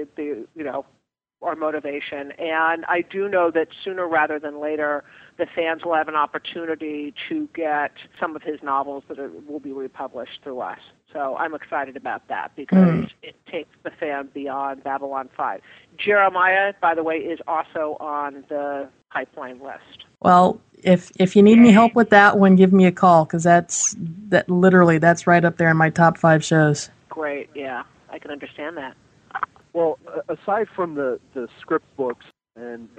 our motivation. And I do know that sooner rather than later, the fans will have an opportunity to get some of his novels that will be republished through us. So I'm excited about that because it takes the fan beyond Babylon 5. Jeremiah, by the way, is also on the pipeline list. Well, if you need any help with that one, give me a call because that's right up there in my top 5 shows. Great, yeah, I can understand that. Well, aside from the script books and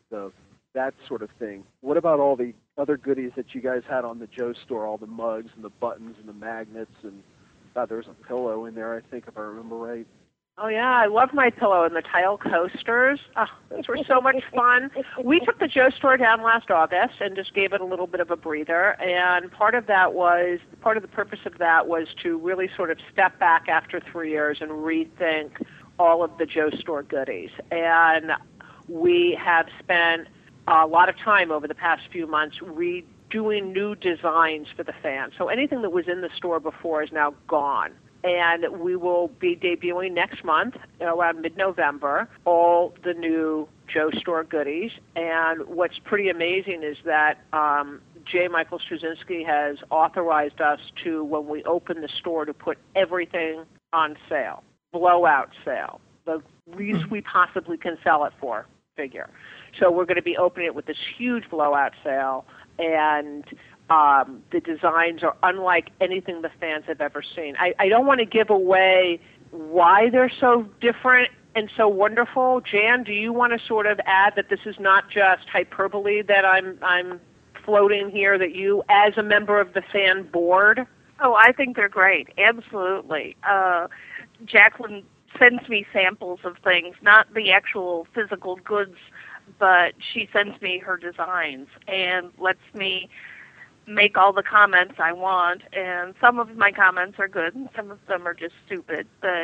that sort of thing, what about all the other goodies that you guys had on the Joe store, all the mugs and the buttons and the magnets, and there was a pillow in there, I think, if I remember right. Oh, yeah, I love my pillow and the tile coasters. Oh, those were so much fun. We took the Joe store down last August and just gave it a little bit of a breather, and part of the purpose of that was to really sort of step back after 3 years and rethink all of the Joe store goodies. And we have spent a lot of time over the past few months redoing new designs for the fans. So anything that was in the store before is now gone. And we will be debuting next month, around mid-November, all the new Joe store goodies. And what's pretty amazing is that J. Michael Straczynski has authorized us to, when we open the store, to put everything on sale, blowout sale, the least we possibly can sell it for figure. So we're going to be opening it with this huge blowout sale, and the designs are unlike anything the fans have ever seen. I don't want to give away why they're so different and so wonderful. Jan, do you want to sort of add that this is not just hyperbole that I'm floating here, that you, as a member of the fan board? Oh, I think they're great. Absolutely. Jacqueline sends me samples of things, not the actual physical goods, but she sends me her designs and lets me make all the comments I want, and some of my comments are good and some of them are just stupid, but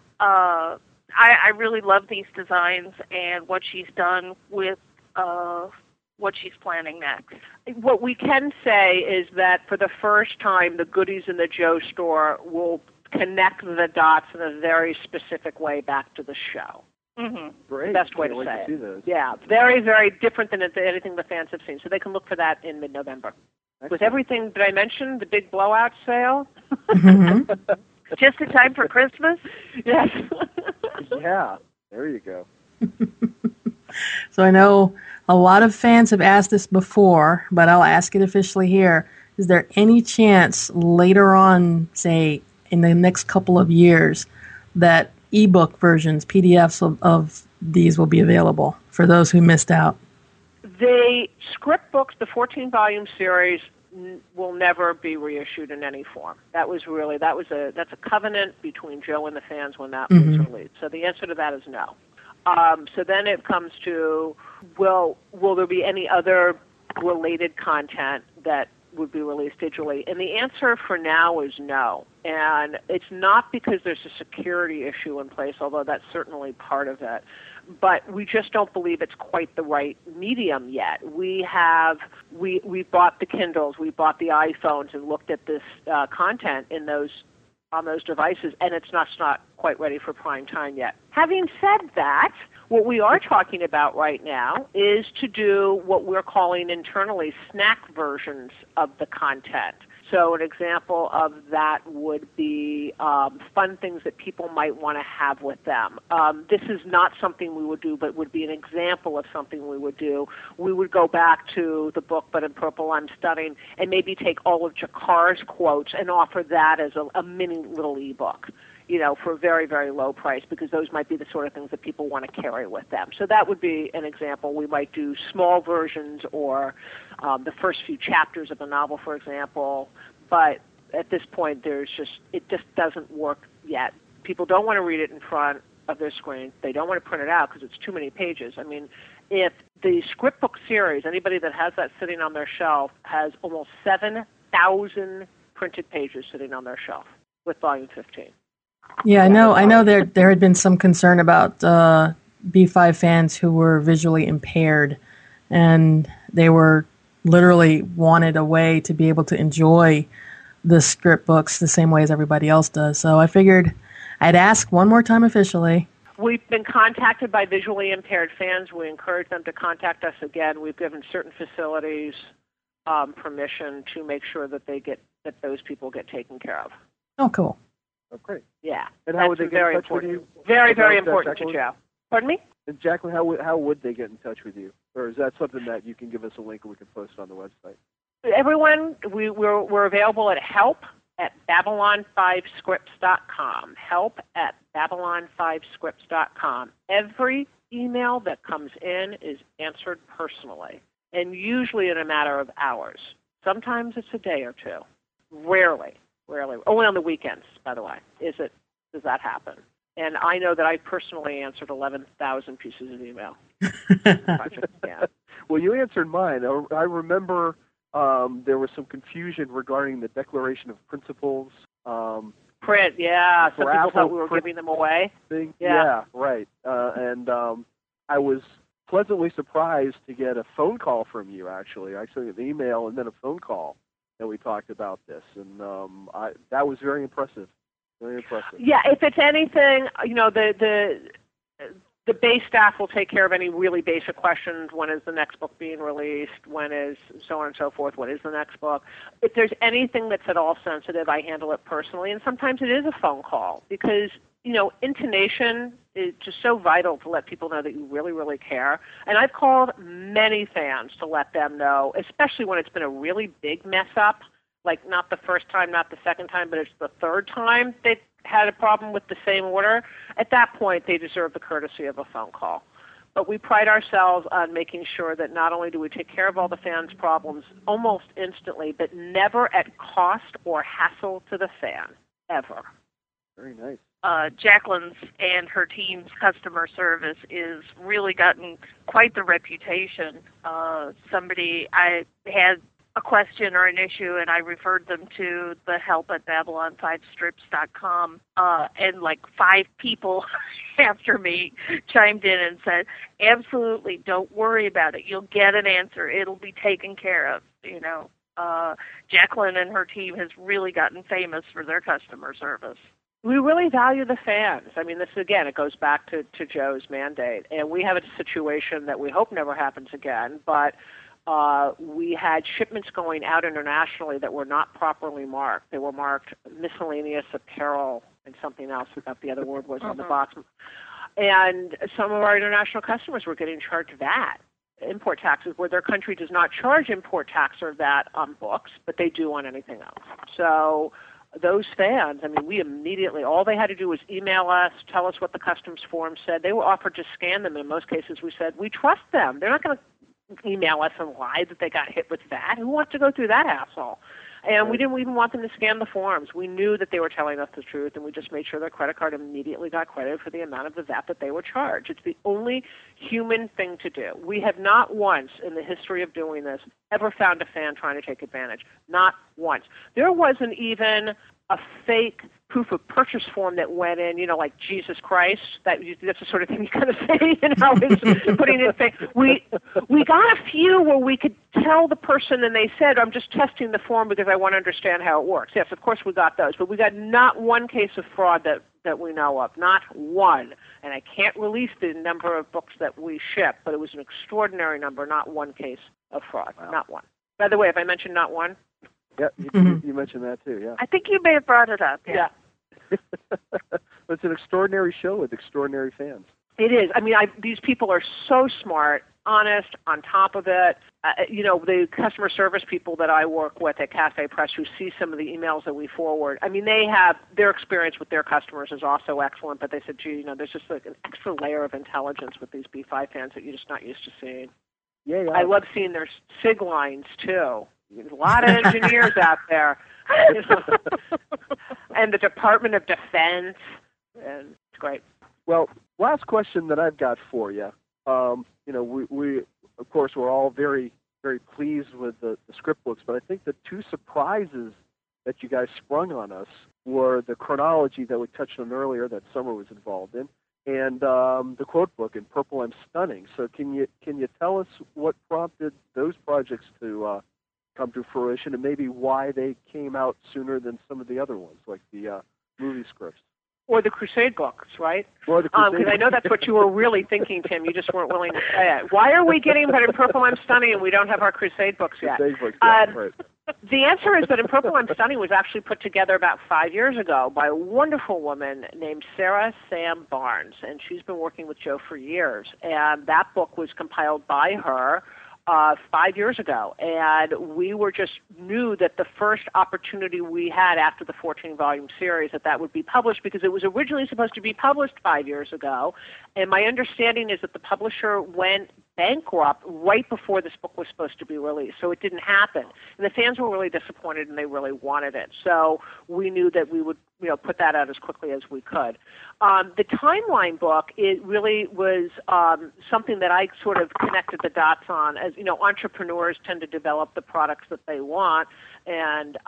I really love these designs and what she's done with what she's planning next. What we can say is that for the first time, the goodies in the Joe store will connect the dots in a very specific way back to the show. Mm-hmm. Great. Best way to say it. Yeah, very, very different than anything the fans have seen. So they can look for that in mid-November. With everything that I mentioned, the big blowout sale. Mm-hmm. Just in time for Christmas? Yes. Yeah, there you go. So I know a lot of fans have asked this before, but I'll ask it officially here. Is there any chance later on, say, in the next couple of years, that ebook versions, PDFs of these will be available for those who missed out? The script books, the 14-volume series, will never be reissued in any form. That's a covenant between Joe and the fans when that was released. So the answer to that is no. So then it comes to, will there be any other related content that would be released digitally? And the answer for now is no. And it's not because there's a security issue in place, although that's certainly part of it. But we just don't believe it's quite the right medium yet. We bought the Kindles, we bought the iPhones, and looked at this content on those devices, and it's not quite ready for prime time yet. Having said that, what we are talking about right now is to do what we're calling internally snack versions of the content. So an example of that would be fun things that people might want to have with them. This is not something we would do, but would be an example of something we would do. We would go back to the book, But in Purple I'm Stunning, and maybe take all of Jakar's quotes and offer that as a mini little ebook, for a very, very low price, because those might be the sort of things that people want to carry with them. So that would be an example. We might do small versions or the first few chapters of a novel, for example. But at this point, it just doesn't work yet. People don't want to read it in front of their screen. They don't want to print it out because it's too many pages. I mean, if the script book series, anybody that has that sitting on their shelf, has almost 7,000 printed pages sitting on their shelf with volume 15. Yeah, I know. There had been some concern about B5 fans who were visually impaired, and they were literally wanted a way to be able to enjoy the script books the same way as everybody else does. So I figured I'd ask one more time officially. We've been contacted by visually impaired fans. We encourage them to contact us again. We've given certain facilities permission to make sure that those people get taken care of. Oh, cool. Oh, great. Yeah. And how would they get in touch with you? Very, very important to Joe. Pardon me? And Jacqueline, how would they get in touch with you? Or is that something that you can give us a link and we can post on the website? Everyone, we're available at help@babylon5scripts.com. Help@babylon5scripts.com. Every email that comes in is answered personally, and usually in a matter of hours. Sometimes it's a day or two. Rarely. Only on the weekends, by the way, does that happen. And I know that I personally answered 11,000 pieces of email. Yeah. Well, you answered mine. I remember there was some confusion regarding the Declaration of Principles. Print, yeah. Some people thought we were giving them away. Yeah, right. And I was pleasantly surprised to get a phone call from you, actually. I sent an email and then a phone call, and we talked about this. And that was very impressive. Very impressive. Yeah, if it's anything, the base staff will take care of any really basic questions. When is the next book being released? When is so on and so forth? What is the next book? If there's anything that's at all sensitive, I handle it personally. And sometimes it is a phone call because, intonation is just so vital to let people know that you really, really care. And I've called many fans to let them know, especially when it's been a really big mess up, like not the first time, not the second time, but it's the third time they've had a problem with the same order. At that point, they deserve the courtesy of a phone call. But we pride ourselves on making sure that not only do we take care of all the fans' problems almost instantly, but never at cost or hassle to the fan, ever. Very nice. Jacqueline's and her team's customer service is really gotten quite the reputation. I had a question or an issue, and I referred them to the help@babylon5scripts.com, and like 5 people after me chimed in and said, absolutely, don't worry about it. You'll get an answer. It'll be taken care of. Jacqueline and her team has really gotten famous for their customer service. We really value the fans. I mean, this, again, it goes back to Joe's mandate. And we have a situation that we hope never happens again, but we had shipments going out internationally that were not properly marked. They were marked miscellaneous apparel and something else. I forgot the other word was on the box. And some of our international customers were getting charged VAT, import taxes, where their country does not charge import tax or VAT on books, but they do on anything else. So those fans, I mean, we immediately, all they had to do was email us, tell us what the customs form said. They were offered to scan them. In most cases, we said, we trust them. They're not going to email us and lie that they got hit with VAT. Who wants to go through that hassle? And we didn't even want them to scan the forms. We knew that they were telling us the truth, and we just made sure their credit card immediately got credited for the amount of the VAT that they were charged. It's the only human thing to do. We have not once in the history of doing this ever found a fan trying to take advantage. Not once. There wasn't even a fake proof of purchase form that went in, like Jesus Christ. That's the sort of thing you kind of say, is putting in fake. We got a few where we could tell the person and they said, I'm just testing the form because I want to understand how it works. Yes, of course we got those, but we got not one case of fraud that we know of, not one. And I can't release the number of books that we ship, but it was an extraordinary number, not one case of fraud, not one. By the way, if I mentioned not one, yeah, you mentioned that too, yeah. I think you may have brought it up. Yeah. It's an extraordinary show with extraordinary fans. It is. I mean, these people are so smart, honest, on top of it. The customer service people that I work with at Cafe Press who see some of the emails that we forward, I mean, they have their experience with their customers is also excellent, but they said, gee, there's just like an extra layer of intelligence with these B5 fans that you're just not used to seeing. Yeah. I love seeing their SIG lines, too. There's a lot of engineers out there. And the Department of Defense. And it's great. Well, last question that I've got for you. We of course, we're all very, very pleased with the script books, but I think the 2 surprises that you guys sprung on us were the chronology that we touched on earlier that Summer was involved in, and the quote book in Purple I'm Stunning. So can you tell us what prompted those projects to come to fruition, and maybe why they came out sooner than some of the other ones, like the movie scripts? Or the Crusade books, right? Or the Crusade Because I know that's what you were really thinking, Tim. You just weren't willing to say it. Why are we getting but in Purple I'm Stunning and we don't have our Crusade books yet? Crusade books, yeah, right. The answer is that In Purple I'm Stunning was actually put together about 5 years ago by a wonderful woman named Sarah Sam Barnes, and she's been working with Joe for years. And that book was compiled by her 5 years ago, and we just knew that the first opportunity we had after the 14-volume series that would be published, because it was originally supposed to be published 5 years ago, and my understanding is that the publisher went bankrupt right before this book was supposed to be released, so it didn't happen. And the fans were really disappointed, and they really wanted it. So we knew that we would, put that out as quickly as we could. The Timeline book, it really was something that I sort of connected the dots on. As entrepreneurs tend to develop the products that they want, and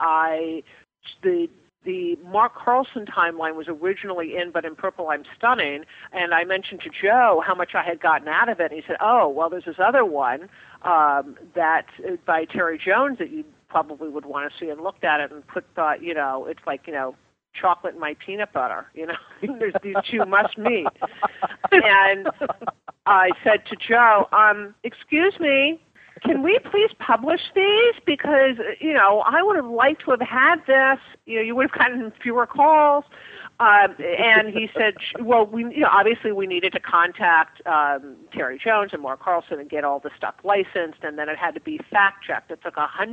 the Mark Carlson timeline was originally but in Purple I'm Stunning, and I mentioned to Joe how much I had gotten out of it, and he said, oh, well, there's this other one that by Terry Jones that you probably would want to see, and looked at it and thought, it's like, chocolate in my peanut butter, there's these two must meet. And I said to Joe, excuse me, can we please publish these? Because, I would have liked to have had this. You would have gotten fewer calls. And he said, well, obviously we needed to contact Terry Jones and Mark Carlson and get all the stuff licensed, and then it had to be fact-checked. It took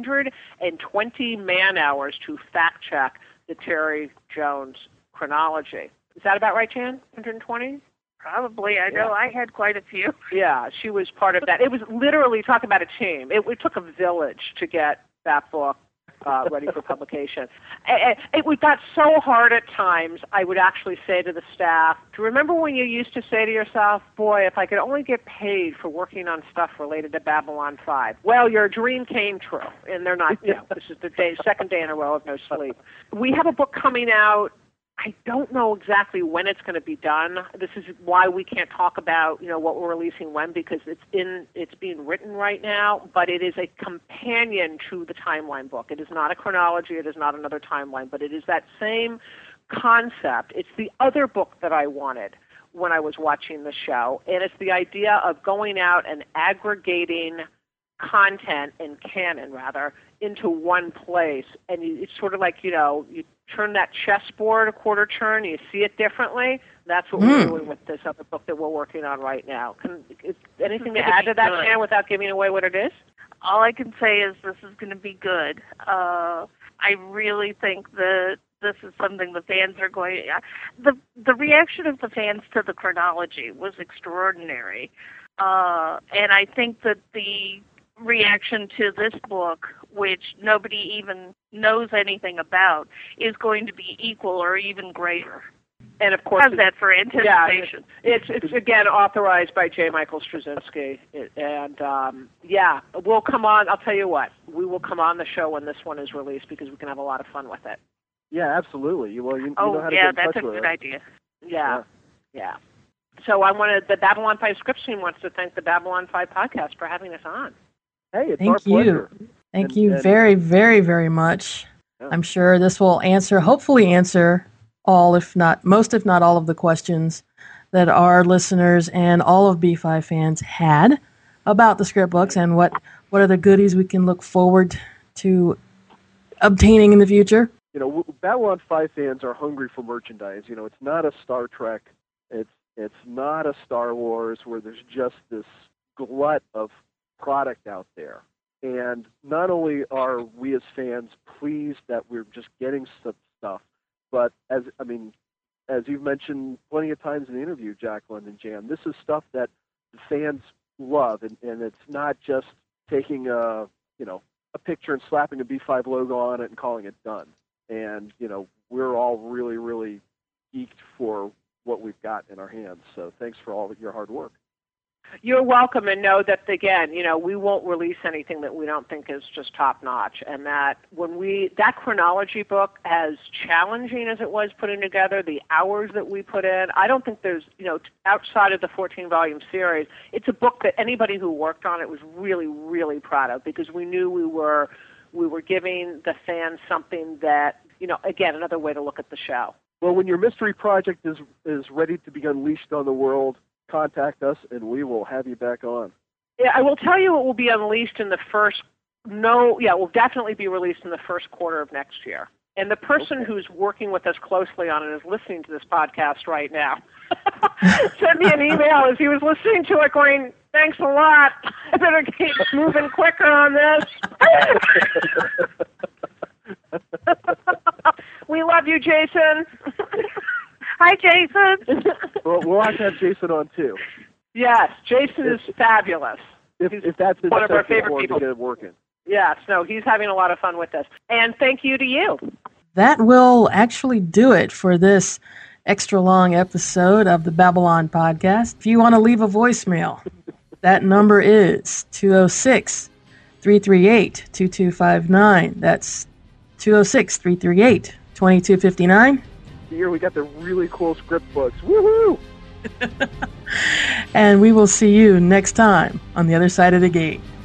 120 man-hours to fact-check the Terry Jones chronology. Is that about right, Jan? 120? Probably. I know I had quite a few. Yeah, she was part of that. It was literally, talk about a team. It took a village to get that book ready for publication. It got so hard at times, I would actually say to the staff, do you remember when you used to say to yourself, boy, if I could only get paid for working on stuff related to Babylon 5. Well, your dream came true, and they're not, this is the second day in a row of no sleep. We have a book coming out. I don't know exactly when it's going to be done. This is why we can't talk about, what we're releasing when, because it's being written right now, but it is a companion to the Timeline book. It is not a chronology, it is not another timeline, but it is that same concept. It's the other book that I wanted when I was watching the show, and it's the idea of going out and aggregating content and canon, rather, into one place. And it's sort of like, you turn that chessboard a quarter turn, you see it differently. That's what we're doing with this other book that we're working on right now. Is anything to add to that, Jan, without giving away what it is? All I can say is this is going to be good. I really think that this is something the fans are going to... The reaction of the fans to the chronology was extraordinary. And I think that the reaction to this book, which nobody even knows anything about, is going to be equal or even greater. And of course, how's that for anticipation? Yeah, it's again authorized by J. Michael Straczynski, and we'll come on. I'll tell you what, we will come on the show when this one is released because we can have a lot of fun with it. Yeah, absolutely. Well, you know how to get in touch that's a with good idea. Yeah. So the Babylon 5 scripts team wants to thank the Babylon 5 podcast for having us on. Hey, it's our pleasure. Thank you very, very, very much. Yeah. I'm sure this will hopefully answer all, if not all of the questions that our listeners and all of B5 fans had about the script books and what are the goodies we can look forward to obtaining in the future. Babylon 5 fans are hungry for merchandise. It's not a Star Trek. It's not a Star Wars where there's just this glut of product out there. And not only are we as fans pleased that we're just getting stuff, but as you've mentioned plenty of times in the interview, Jacqueline and Jan, this is stuff that the fans love, and it's not just taking a picture and slapping a B5 logo on it and calling it done. And we're all really, really geeked for what we've got in our hands. So thanks for all of your hard work. You're welcome, and know that, again, we won't release anything that we don't think is just top-notch, and that that chronology book, as challenging as it was putting together, the hours that we put in, I don't think there's, outside of the 14-volume series, it's a book that anybody who worked on it was really, really proud of, because we knew we were giving the fans something that, again, another way to look at the show. Well, when your mystery project is ready to be unleashed on the world, contact us, and we will have you back on. Yeah, I will tell you it will be unleashed in it will definitely be released in the first quarter of next year. And the person who's working with us closely on it is listening to this podcast right now. Sent me an email as he was listening to it going, thanks a lot. I better keep moving quicker on this. We love you, Jason. Hi, Jason. Well, we'll have to have Jason on, too. Yes, Jason is fabulous. If that's one of our favorite people. To get it working. Yes, no, he's having a lot of fun with this. And thank you to you. That will actually do it for this extra long episode of the Babylon Podcast. If you want to leave a voicemail, that number is 206-338-2259. That's 206-338-2259. Here we got the really cool script books. Woohoo! And we will see you next time on the other side of the gate.